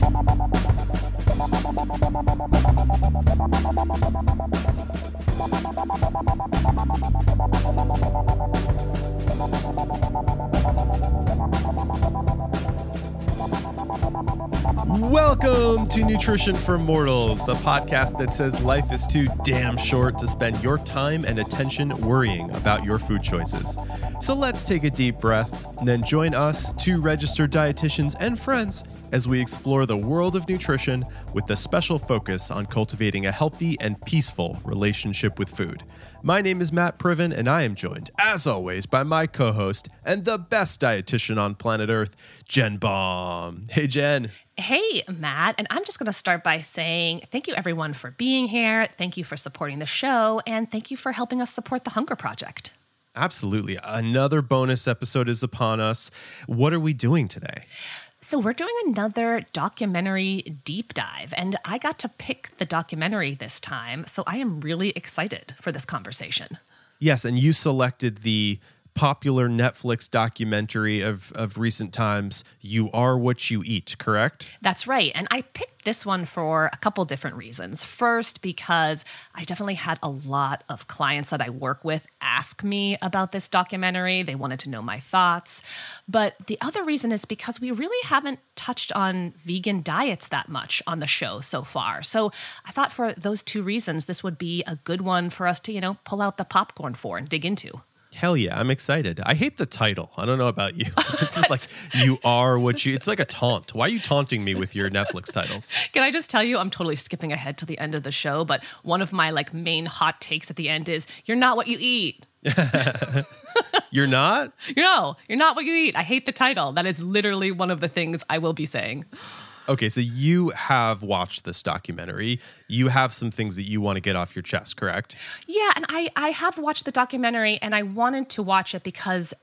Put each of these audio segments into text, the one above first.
Welcome to Nutrition for Mortals, the podcast that says life is too damn short to spend your time and attention worrying about your food choices. So let's take a deep breath and then join us, two registered dietitians and friends, as we explore the world of nutrition with a special focus on cultivating a healthy and peaceful relationship with food. My name is Matt Priven, and I am joined, as always, by my co-host and the best dietitian on planet Earth, Jen Baum. Hey, Jen. Hey, Matt, and I'm just going to start by saying thank you, everyone, for being here. Thank you for supporting the show, and thank you for helping us support the Hunger Project. Absolutely. Another bonus episode is upon us. What are we doing today? So we're doing another documentary deep dive, and I got to pick the documentary this time, so I am really excited for this conversation. Yes, and you selected the popular Netflix documentary of recent times, You Are What You Eat, correct? That's right. And I picked this one for a couple different reasons. First, because I definitely had a lot of clients that I work with ask me about this documentary. They wanted to know my thoughts. But the other reason is because we really haven't touched on vegan diets that much on the show so far. So I thought for those two reasons, this would be a good one for us to, pull out the popcorn for and dig into. Hell yeah, I'm excited. I hate the title. I don't know about you. It's just like, you are what you... It's like a taunt. Why are you taunting me with your Netflix titles? Can I just tell you, I'm totally skipping ahead to the end of the show, but one of my main hot takes at the end is, you're not what you eat. You're not? No, you're not what you eat. I hate the title. That is literally one of the things I will be saying. Okay, so you have watched this documentary. You have some things that you want to get off your chest, correct? Yeah, and I have watched the documentary, and I wanted to watch it because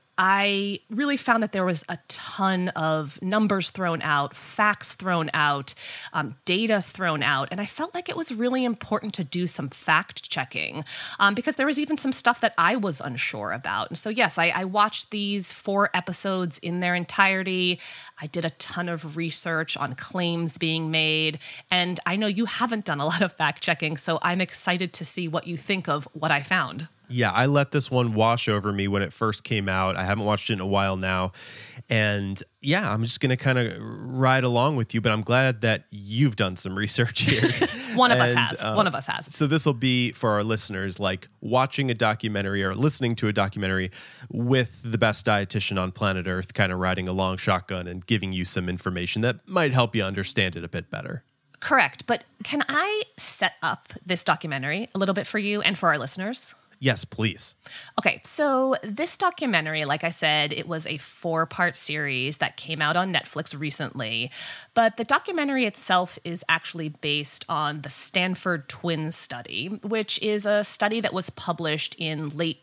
I really found that there was a ton of numbers thrown out, facts thrown out, data thrown out, and I felt like it was really important to do some fact checking because there was even some stuff that I was unsure about. And so, yes, I watched these 4 episodes in their entirety. I did a ton of research on claims being made, and I know you haven't done a lot of fact checking, so I'm excited to see what you think of what I found. Yeah, I let this one wash over me when it first came out. I haven't watched it in a while now. And yeah, I'm just going to kind of ride along with you, but I'm glad that you've done some research here. One of us has. So this will be for our listeners, like watching a documentary or listening to a documentary with the best dietitian on planet Earth, kind of riding along shotgun and giving you some information that might help you understand it a bit better. Correct. But can I set up this documentary a little bit for you and for our listeners? Yes, please. Okay, so this documentary, like I said, it was a 4-part series that came out on Netflix recently. But the documentary itself is actually based on the Stanford Twins study, which is a study that was published in late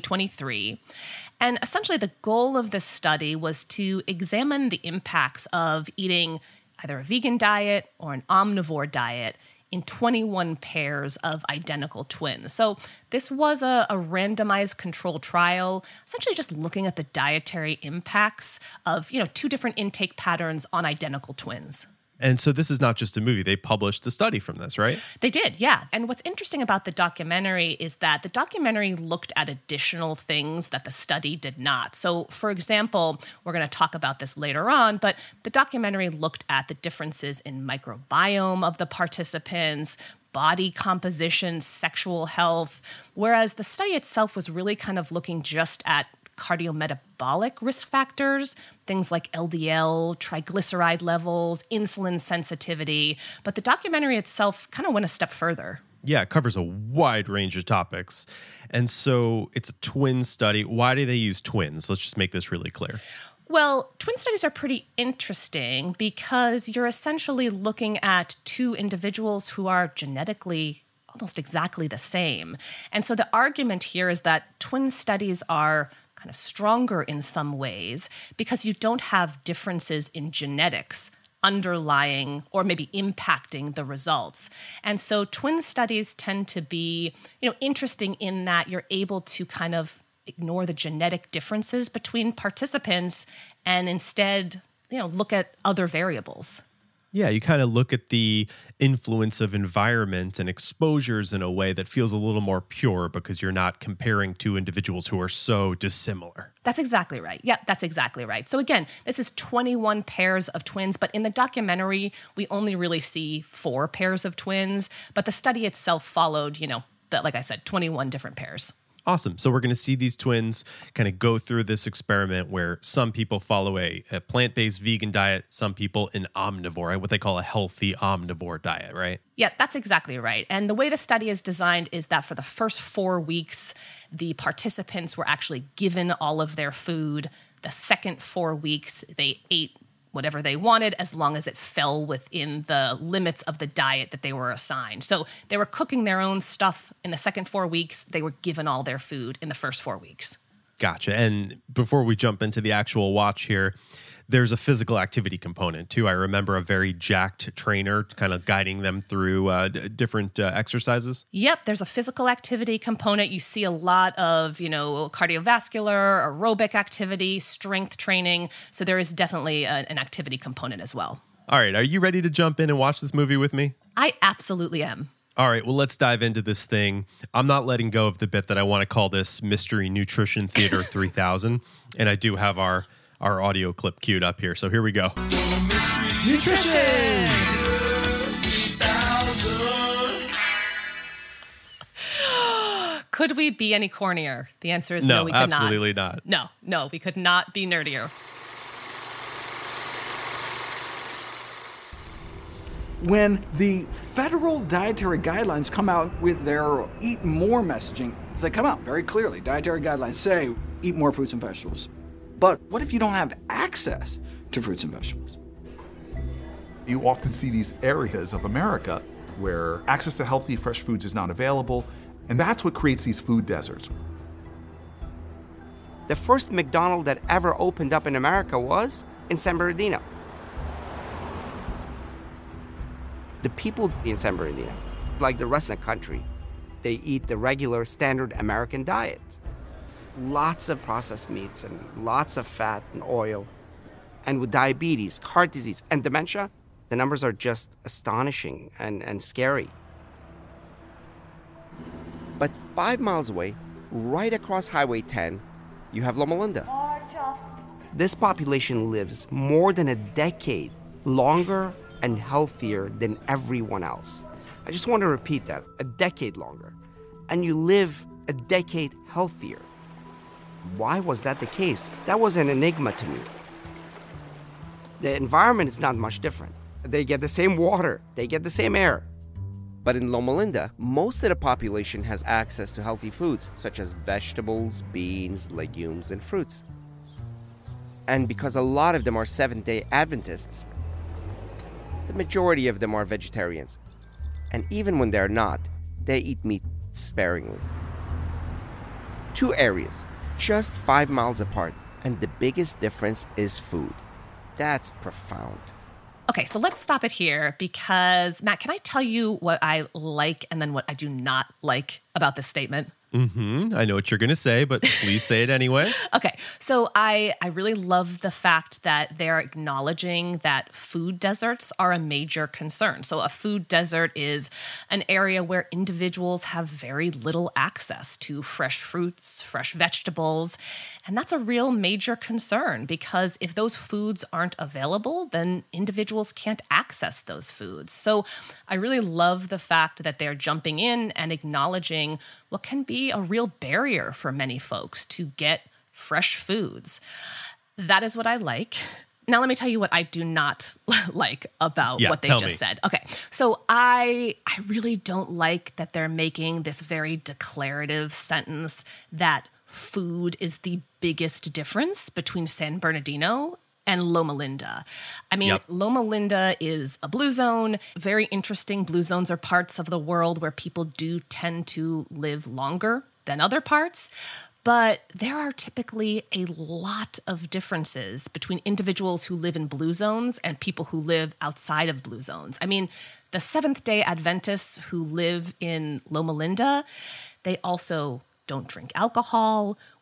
2023. And essentially the goal of this study was to examine the impacts of eating either a vegan diet or an omnivore diet in 21 pairs of identical twins. So this was a randomized control trial, essentially just looking at the dietary impacts of, 2 different intake patterns on identical twins. And so this is not just a movie. They published a study from this, right? They did, yeah. And what's interesting about the documentary is that the documentary looked at additional things that the study did not. So, for example, we're going to talk about this later on, but the documentary looked at the differences in microbiome of the participants, body composition, sexual health, whereas the study itself was really kind of looking just at cardiometabolic risk factors, things like LDL, triglyceride levels, insulin sensitivity. But the documentary itself kind of went a step further. Yeah, it covers a wide range of topics. And so it's a twin study. Why do they use twins? Let's just make this really clear. Well, twin studies are pretty interesting because you're essentially looking at 2 individuals who are genetically almost exactly the same. And so the argument here is that twin studies are kind of stronger in some ways because you don't have differences in genetics underlying or maybe impacting the results. And so twin studies tend to be, interesting in that you're able to kind of ignore the genetic differences between participants and instead, look at other variables. Yeah, you kind of look at the influence of environment and exposures in a way that feels a little more pure because you're not comparing two individuals who are so dissimilar. That's exactly right. Yep, that's exactly right. So again, this is 21 pairs of twins, but in the documentary, we only really see 4 pairs of twins, but the study itself followed, like I said, 21 different pairs. Awesome. So we're going to see these twins kind of go through this experiment where some people follow a plant-based vegan diet, some people an omnivore, what they call a healthy omnivore diet, right? Yeah, that's exactly right. And the way the study is designed is that for the first 4 weeks, the participants were actually given all of their food. The second 4 weeks, they ate whatever they wanted as long as it fell within the limits of the diet that they were assigned. So they were cooking their own stuff in the second 4 weeks. They were given all their food in the first 4 weeks. Gotcha. And before we jump into the actual watch here, there's a physical activity component too. I remember a very jacked trainer kind of guiding them through different exercises. Yep, there's a physical activity component. You see a lot of, cardiovascular, aerobic activity, strength training. So there is definitely an activity component as well. All right, are you ready to jump in and watch this movie with me? I absolutely am. All right, well, let's dive into this thing. I'm not letting go of the bit that I want to call this Mystery Nutrition Theater 3000. And I do have our audio clip queued up here. So here we go. Nutrition! Could we be any cornier? The answer is no, we could not. No, absolutely not. No, we could not be nerdier. When the federal dietary guidelines come out with their eat more messaging, they come out very clearly. Dietary guidelines say eat more fruits and vegetables. But what if you don't have access to fruits and vegetables? You often see these areas of America where access to healthy, fresh foods is not available, and that's what creates these food deserts. The first McDonald's that ever opened up in America was in San Bernardino. The people in San Bernardino, like the rest of the country, they eat the regular standard American diet. Lots of processed meats and lots of fat and oil. And with diabetes, heart disease, and dementia, the numbers are just astonishing and scary. But 5 miles away, right across Highway 10, you have Loma Linda. This population lives more than a decade longer and healthier than everyone else. I just want to repeat that, a decade longer. And you live a decade healthier. Why was that the case? That was an enigma to me. The environment is not much different. They get the same water, they get the same air. But in Loma Linda, most of the population has access to healthy foods, such as vegetables, beans, legumes, and fruits. And because a lot of them are Seventh-day Adventists, the majority of them are vegetarians. And even when they're not, they eat meat sparingly. 2 areas, just 5 miles apart, and the biggest difference is food. That's profound. Okay, so let's stop it here because, Matt, can I tell you what I like and then what I do not like about this statement? I know what you're going to say, but please say it anyway. Okay, so I really love the fact that they're acknowledging that food deserts are a major concern. So a food desert is an area where individuals have very little access to fresh fruits, fresh vegetables, and that's a real major concern because if those foods aren't available, then individuals can't access those foods. So I really love the fact that they're jumping in and acknowledging what can be a real barrier for many folks to get fresh foods. That is what I like. Now, let me tell you what I do not like about what they just said. Okay, so I really don't like that they're making this very declarative sentence that food is the biggest difference between San Bernardino and Loma Linda. I mean, Loma Linda is a blue zone. Very interesting. Blue zones are parts of the world where people do tend to live longer than other parts. But there are typically a lot of differences between individuals who live in blue zones and people who live outside of blue zones. I mean, the Seventh-day Adventists who live in Loma Linda, they also don't drink alcohol,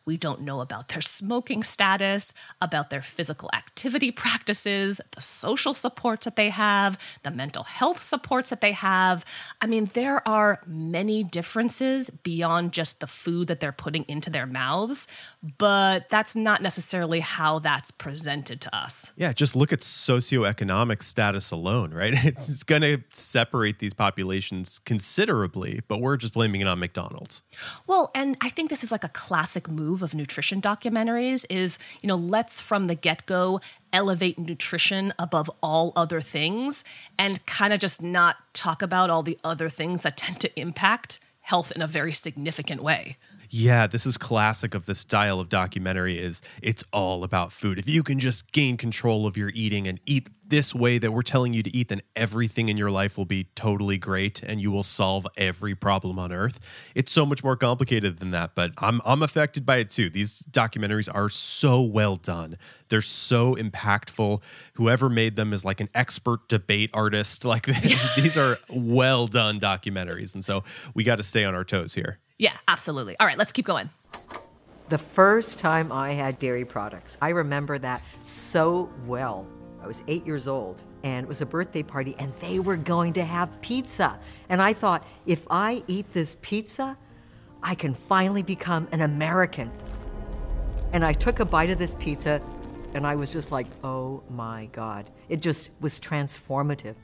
We don't know about their smoking status, about their physical activity practices, the social supports that they have, the mental health supports that they have. I mean, there are many differences beyond just the food that they're putting into their mouths, but that's not necessarily how that's presented to us. Yeah, just look at socioeconomic status alone, right? It's going to separate these populations considerably, but we're just blaming it on McDonald's. Well, and I think this is like a classic move of nutrition documentaries is, let's from the get-go elevate nutrition above all other things and kind of just not talk about all the other things that tend to impact health in a very significant way. Yeah, this is classic of the style of documentary is it's all about food. If you can just gain control of your eating and eat this way that we're telling you to eat, then everything in your life will be totally great and you will solve every problem on earth. It's so much more complicated than that, but I'm affected by it too. These documentaries are so well done. They're so impactful. Whoever made them is like an expert debate artist. Like these are well done documentaries. And so we got to stay on our toes here. Yeah, absolutely. All right, let's keep going. The first time I had dairy products, I remember that so well. I was 8 years old, and it was a birthday party, and they were going to have pizza. And I thought, if I eat this pizza, I can finally become an American. And I took a bite of this pizza, and I was just like, oh my God. It just was transformative.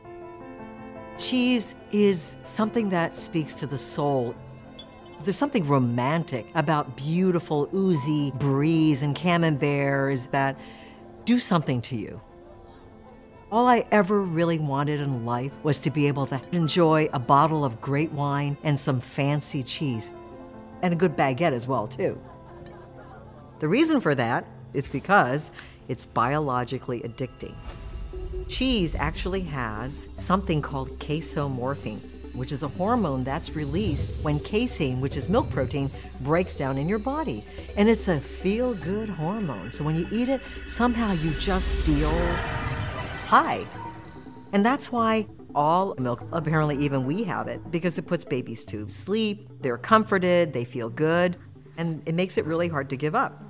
Cheese is something that speaks to the soul. There's something romantic about beautiful, oozy bries and camemberts that do something to you. All I ever really wanted in life was to be able to enjoy a bottle of great wine and some fancy cheese, and a good baguette as well, too. The reason for that is because it's biologically addicting. Cheese actually has something called casomorphin, which is a hormone that's released when casein, which is milk protein, breaks down in your body. And it's a feel-good hormone. So when you eat it, somehow you just feel high. And that's why all milk, apparently even we have it, because it puts babies to sleep, they're comforted, they feel good, and it makes it really hard to give up.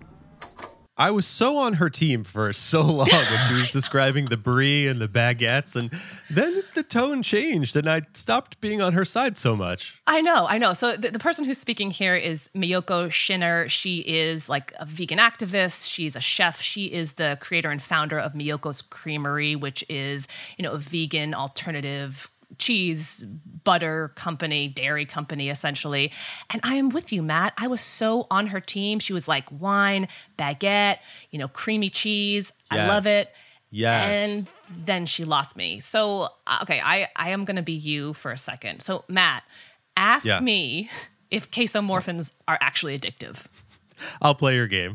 I was so on her team for so long when she was describing the brie and the baguettes, and then the tone changed and I stopped being on her side so much. I know. So the person who's speaking here is Miyoko Schinner. She is like a vegan activist. She's a chef. She is the creator and founder of Miyoko's Creamery, which is, a vegan alternative cheese, butter company, dairy company, essentially. And I am with you, Matt. I was so on her team. She was like wine, baguette, creamy cheese. Yes. I love it. Yes. And then she lost me. So, okay, I am going to be you for a second. So, Matt, ask me if casomorphins are actually addictive. I'll play your game.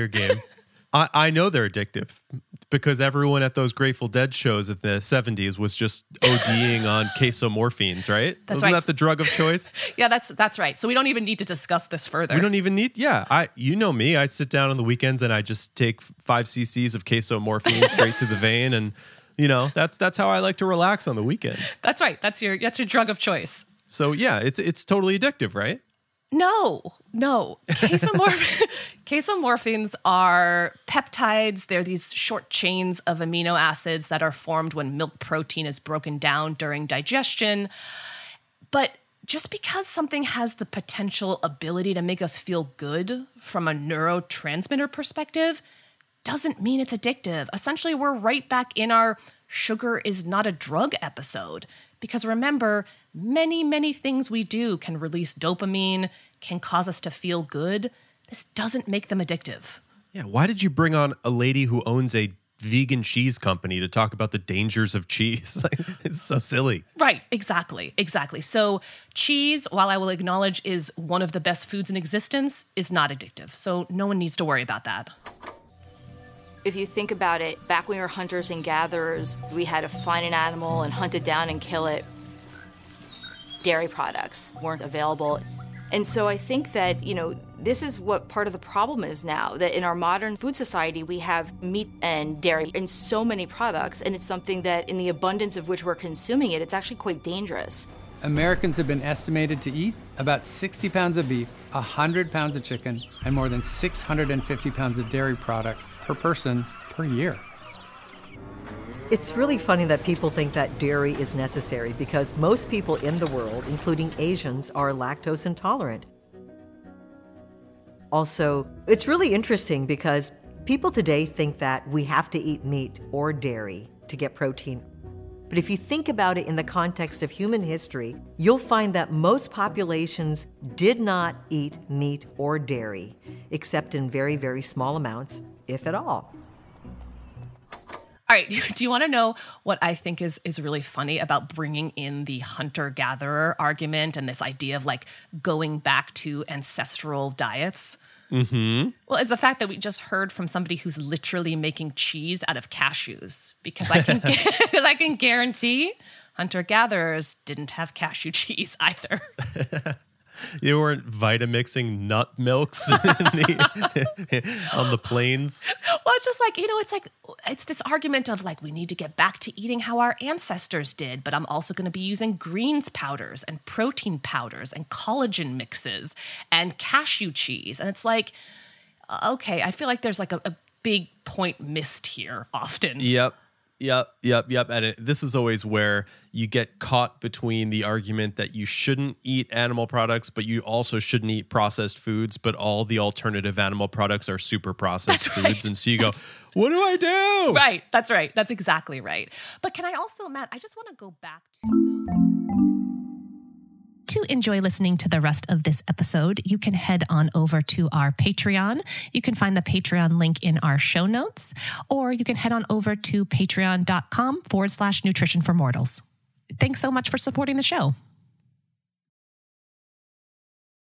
I know they're addictive because everyone at those Grateful Dead shows of the 70s was just ODing on casomorphines, right? Wasn't that the drug of choice? Yeah, that's right. So we don't even need to discuss this further. We don't even need, you know me. I sit down on the weekends and I just take 5 cc's of casomorphine straight to the vein. And, that's how I like to relax on the weekend. That's right. That's your drug of choice. So yeah, it's totally addictive, right? No. Casomorphins are peptides. They're these short chains of amino acids that are formed when milk protein is broken down during digestion. But just because something has the potential ability to make us feel good from a neurotransmitter perspective doesn't mean it's addictive. Essentially, we're right back in our sugar is not a drug episode. Because remember, many, many things we do can release dopamine, can cause us to feel good. This doesn't make them addictive. Yeah, why did you bring on a lady who owns a vegan cheese company to talk about the dangers of cheese? It's so silly. Right, exactly. So cheese, while I will acknowledge is one of the best foods in existence, is not addictive. So no one needs to worry about that. If you think about it, back when we were hunters and gatherers, we had to find an animal and hunt it down and kill it. Dairy products weren't available. And so I think that, this is what part of the problem is now, that in our modern food society, we have meat and dairy in so many products, and it's something that in the abundance of which we're consuming it, it's actually quite dangerous. Americans have been estimated to eat about 60 pounds of beef, 100 pounds of chicken, and more than 650 pounds of dairy products per person per year. It's really funny that people think that dairy is necessary because most people in the world, including Asians, are lactose intolerant. Also, it's really interesting because people today think that we have to eat meat or dairy to get protein. But if you think about it in the context of human history, you'll find that most populations did not eat meat or dairy, except in very, very small amounts, if at all. All right, do you want to know what I think is really funny about bringing in the hunter-gatherer argument and this idea of like going back to ancestral diets? Mm-hmm. Well, it's the fact that we just heard from somebody who's literally making cheese out of cashews, because I can guarantee hunter-gatherers didn't have cashew cheese either. You weren't Vitamixing nut milks on the plains? Well, it's just like, it's this argument of like, we need to get back to eating how our ancestors did, but I'm also going to be using greens powders and protein powders and collagen mixes and cashew cheese. And it's like, okay, I feel like there's like a big point missed here often. Yep. And this is always where you get caught between the argument that you shouldn't eat animal products, but you also shouldn't eat processed foods, but all the alternative animal products are super processed foods. Right. And so you go, what do I do? Right. That's right. That's exactly right. But can I also, Matt, I just want to go back to enjoy listening to the rest of this episode, you can head on over to our Patreon. You can find the Patreon link in our show notes, or you can head on over to patreon.com/nutrition for mortals. Thanks so much for supporting the show.